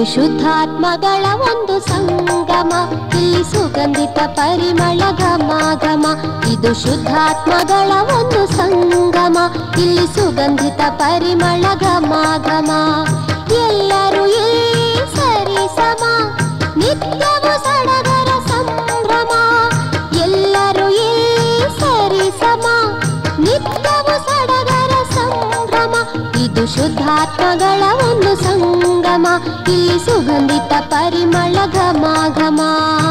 ಶುದ್ಧಾತ್ಮಗಳ ಒಂದು ಸಂಗಮ, ಇಲ್ಲಿ ಸುಗಂಧಿತ ಪರಿಮಳ ಘಮ ಘಮ. ಇದು ಶುದ್ಧಾತ್ಮಗಳ ಒಂದು ಸಂಗಮ, ಇಲ್ಲಿ ಸುಗಂಧಿತ ಪರಿಮಳ ಘಮ ಘಮ. ಎಲ್ಲರೂ ಇಲ್ಲಿ ಸರಿ ಸಮ, ನಿತ್ಯವೂ ಸಡಗರ ಸಂಭ್ರಮ. ಎಲ್ಲರೂ ಇಲ್ಲಿ ಸರಿ ಸಮ, ನಿತ್ಯವೂ ಸಡಗರ ಸಂಭ್ರಮ. ಇದು ಶುದ್ಧಾತ್ಮಗಳ ಒಂದು ಸಂಗಮ, ಇಲ್ಲಿ ಸುಗಂಧಿತ ಪರಿಮಳ ಘಮ ಘಮ.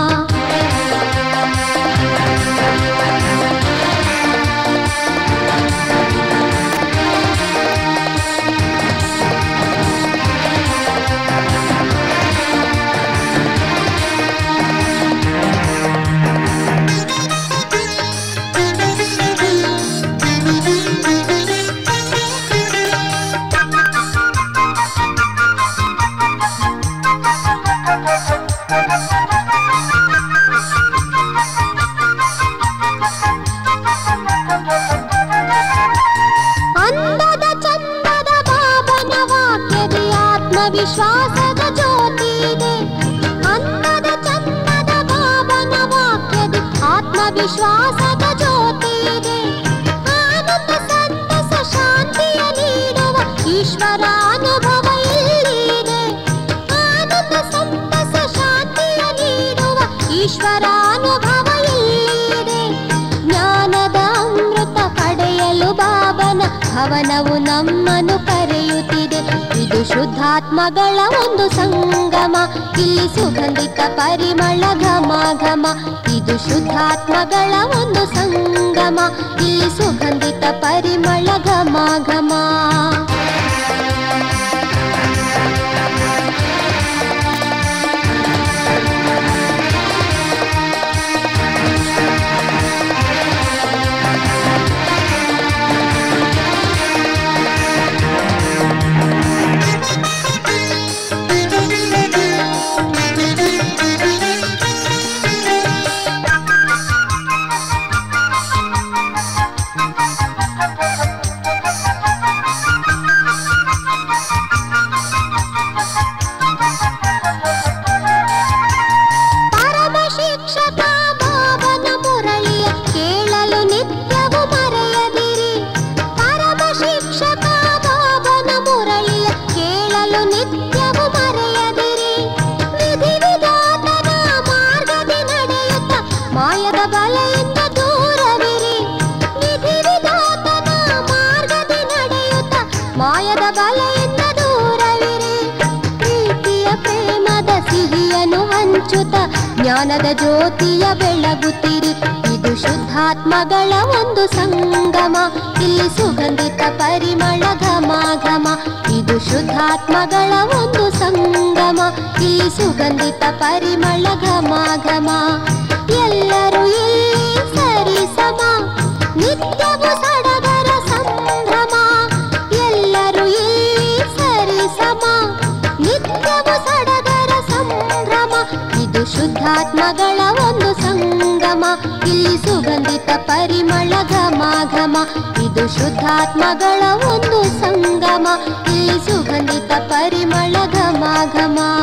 ವಿಶ್ವಾಸದ ಜ್ಯೋತಿ ಇದೆ, ಅನ್ನದ ಚಂದದ ಬಾಬನ ವಾಕ್ಯದಿ ಆತ್ಮವಿಶ್ವಾಸದ ಜ್ಯೋತಿ ಇದೆ. ಆನಂದ ಸಂತಸ ಶಾಂತಿಯ ನೀಡುವ ಈಶ್ವರ ಅನುಭವ ಇಲ್ಲಿದೆ. ಆನಂದ ಸಂತಸ ಶಾಂತಿಯ ನೀಡುವ ಈಶ್ವರ ಅನುಭವ ಇಲ್ಲಿದೆ. ಜ್ಞಾನದ ಅಮೃತ ಪಡೆಯಲು ಬಾಬನ ಭವನವು ನಮ್ಮನ್ನು ಕರೆಯುತ್ತಿದೆ. ಇದು ಶುದ್ಧಾತ್ಮಗಳ ಒಂದು ಸಂಗಮ, ಇಲ್ಲಿ ಸುಗಂಧಿತ ಪರಿಮಳ ಘಮ ಘಮ. ಇದು ಶುದ್ಧಾತ್ಮಗಳ ಒಂದು ಸಂಗಮ, ಇಲ್ಲಿ ಸುಗಂಧಿತ ಪರಿಮಳ ಘಮ ಘಮ. ಮಾಯದ ಬಲೆಯಿಂದ ದೂರವಿರಿ, ವಿಧಿ ವಿಧಾತನ ಮಾರ್ಗದಿ ನಡೆಯುತ್ತ ಮಾಯದ ಬಲೆಯಿಂದ ದೂರವಿರಿ. ಪ್ರೀತಿಯ ಪ್ರೇಮದ ಸಿಹಿಯನ್ನು ಹಂಚುತ್ತ ಜ್ಞಾನದ ಜ್ಯೋತಿಯ ಬೆಳಗುತ್ತಿರಿ. ಇದು ಶುದ್ಧಾತ್ಮಗಳ ಒಂದು ಸಂಗಮ, ಇಲ್ಲಿ ಸುಗಂಧಿತ ಪರಿಮಳ ಘಮ ಘಮ. ಇದು ಶುದ್ಧಾತ್ಮಗಳ ಒಂದು ಸಂಗಮ, ಇಲ್ಲಿ ಸುಗಂಧಿತ ಪರಿಮಳ ಘಮ ಘಮ. ಎಲ್ಲರೂ ಇಲ್ಲಿ ಸರಿ ಸಮ, ನಿತ್ಯವೂ ಸಡಗರ ಸಂಭ್ರಮ. ಎಲ್ಲರೂ ಇಲ್ಲಿ ಸರಿ ಸಮ, ನಿತ್ಯವೂ ಸಡಗರ ಸಂಭ್ರಮ. ಇದು ಶುದ್ಧಾತ್ಮಗಳ ಒಂದು ಸಂಗಮ, ಇಲ್ಲಿ ಸುಗಂಧಿತ ಪರಿಮಳ ಘಮ ಘಮ. ಇದು ಶುದ್ಧಾತ್ಮಗಳ ಒಂದು ಸಂಗಮ, ಇಲ್ಲಿ ಸುಗಂಧಿತ ಪರಿಮಳ ಘಮ ಘಮ.